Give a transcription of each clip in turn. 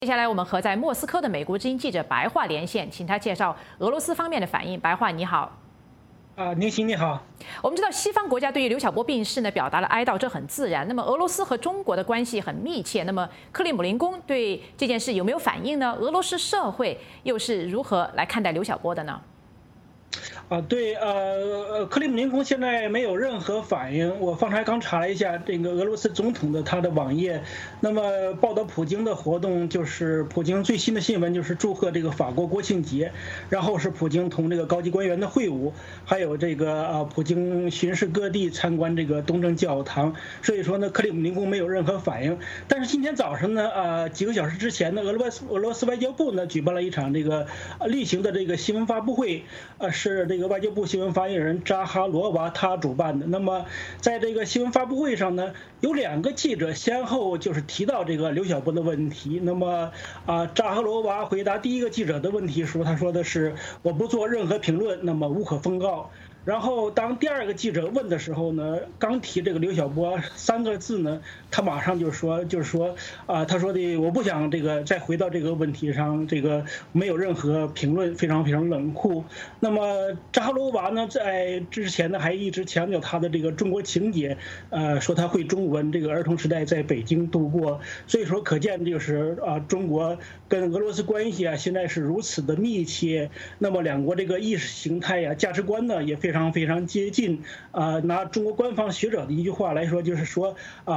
接下来我们和在莫斯科的美国之音记者白桦连线，请他介绍俄罗斯方面的反应。白桦，你好。 宁行你好。 我们知道西方国家对于刘晓波病逝呢表达了哀悼，这很自然。那么俄罗斯和中国的关系很密切，那么克里姆林宫对这件事有没有反应呢？俄罗斯社会又是如何来看待刘晓波的呢？ 对，克里姆林宫现在没有任何反应。我方才刚查了一下这个俄罗斯总统的他的网页，那么报道普京的活动就是普京最新的新闻就是祝贺这个法国国庆节，然后是普京同这个高级官员的会晤，还有这个普京巡视各地参观这个东正教堂。所以说呢，克里姆林宫没有任何反应。但是今天早上呢，几个小时之前呢，俄罗斯外交部呢举办了一场这个例行的这个新闻发布会，是这个外交部新闻发言人扎哈罗娃他主办的。那么在这个新闻发布会上呢，有2个记者先后就是提到这个刘晓波的问题。那么扎哈罗娃回答第一个记者的问题时，他说的是我不做任何评论，那么无可奉告。然后当第2个记者问的时候呢，刚提这个刘晓波3个字呢，他马上就说他说的我不想这个再回到这个问题上，这个没有任何评论，非常非常冷酷。那么扎哈罗娃呢，在之前呢还一直强调他的这个中国情结，说他会中文，这个儿童时代在北京度过。所以说可见就是中国跟俄罗斯关系现在是如此的密切。那么2国这个意识形态价值观呢也非常非常接近。拿中国官方学者的一句话来说，就是说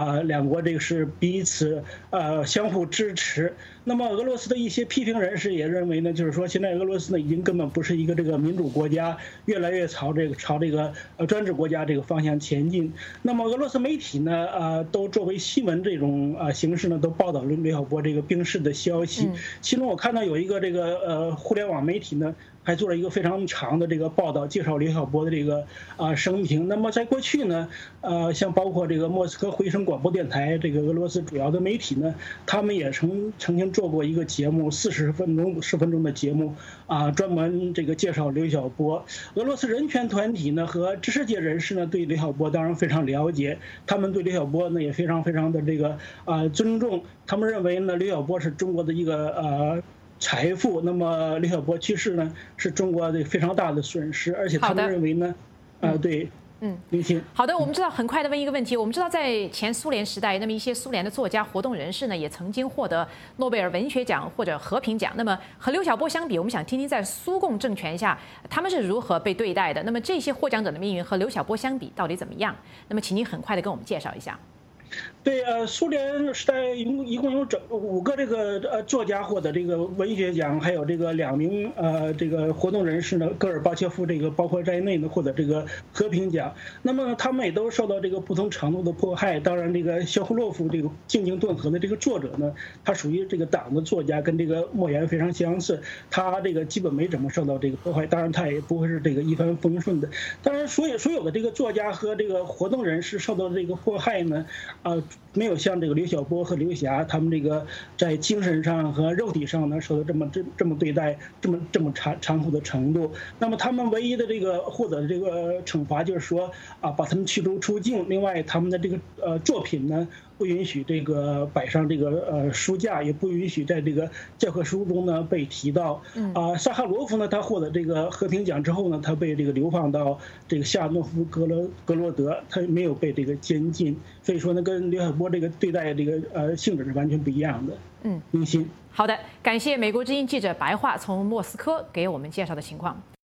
2国这个是彼此相互支持。那么俄罗斯的一些批评人士也认为呢，就是说现在俄罗斯呢已经根本不是一个这个民主国家，越来越朝这个专制国家这个方向前进。那么俄罗斯媒体呢都作为新闻这种形式呢都报道了刘晓波这个病逝的消息。其中我看到有一个这个互联网媒体呢还做了一个非常长的这个报道，介绍刘晓波的这个生平。那么在过去呢，像包括这个莫斯科回声广播电台这个俄罗斯主要的媒体呢，他们也曾经做过一个节目，40分钟的节目专门这个介绍刘晓波。俄罗斯人权团体呢和知识界人士呢对刘晓波当然非常了解，他们对刘晓波呢也非常非常的这个尊重。他们认为呢刘晓波是中国的一个财富，那么刘晓波去世呢是中国的非常大的损失，而且他们认为呢，对， 好的，我们知道很快的问一个问题，我们知道在前苏联时代，那么一些苏联的作家、活动人士呢，也曾经获得诺贝尔文学奖或者和平奖。那么和刘晓波相比，我们想听听在苏共政权下他们是如何被对待的。那么这些获奖者的命运和刘晓波相比到底怎么样？那么请您很快的跟我们介绍一下。 对，苏联时代一共有5个这个作家获得这个文学奖，还有这个2名这个活动人士呢，戈尔巴乔夫这个包括在内呢获得这个和平奖。那么他们也都受到这个不同程度的迫害。当然，这个肖霍洛夫这个静静顿河的这个作者呢，他属于这个党的作家，跟这个莫言非常相似。他这个基本没怎么受到这个迫害，当然他也不会是这个一帆风顺的。当然，所有的这个作家和这个活动人士受到这个迫害呢，没有像这个刘晓波和刘霞他们这个在精神上和肉体上呢受到这么对待，这么残酷的程度。那么他们唯一的这个获得的这个惩罚就是说把他们驱逐出境。另外，他们的这个作品呢不允许这个摆上这个书架，也不允许在这个教科书中呢被提到。萨哈罗夫呢，他获得这个和平奖之后呢，他被这个流放到这个夏诺夫格罗德，他没有被这个监禁。所以说呢，跟刘晓波这个对待这个性质是完全不一样的。 好的，感谢美国之音记者白桦从莫斯科给我们介绍的情况。